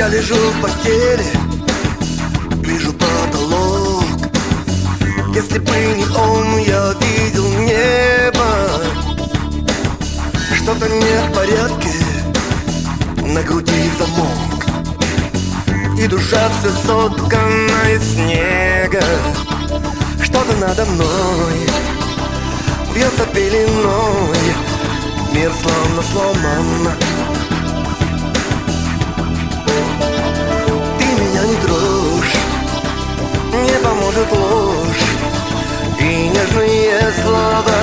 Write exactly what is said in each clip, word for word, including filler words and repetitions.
Я лежу в постели, вижу потолок. Если бы не он, я видел небо. Что-то не в порядке, на груди замок, и душа вся соткана из снега. Что-то надо мной вьется пеленой, мир словно сломан. Ты меня не трожь, не поможет ложь и нежные слова.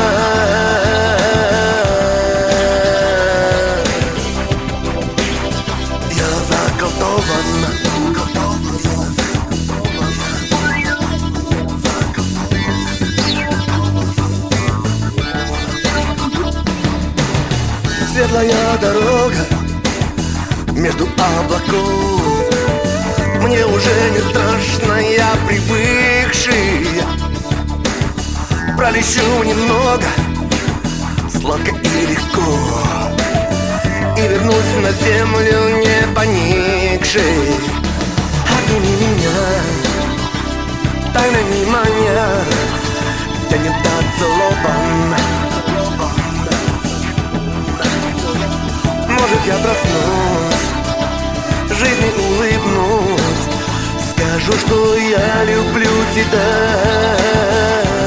Я заколдован. Светлая дорога между облаков, мне уже не страшно, я привыкший. Пролечу немного, сладко и легко, и вернусь на землю не поникший. Обними меня, тайнами маня, я не зацелован. Может, я проснусь, жизни улыбнусь, скажу, что я люблю тебя.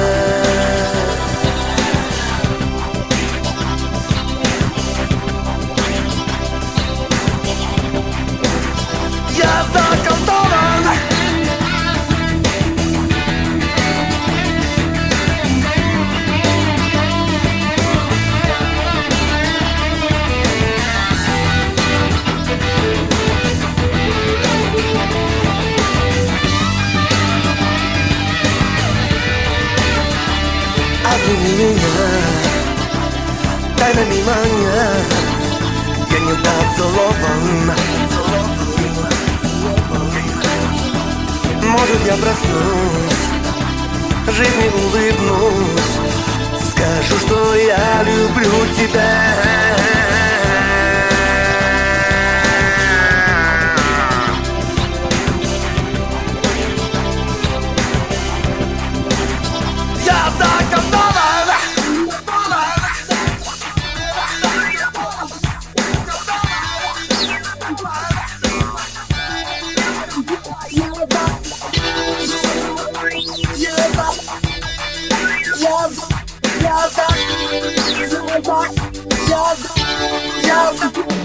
Я заколдован. Обними меня, тайнами маня, я не зацелован. Может, я проснусь, жизни улыбнусь, скажу, что я люблю тебя. Я заколдован. Я за, я за, я за, я за, я за.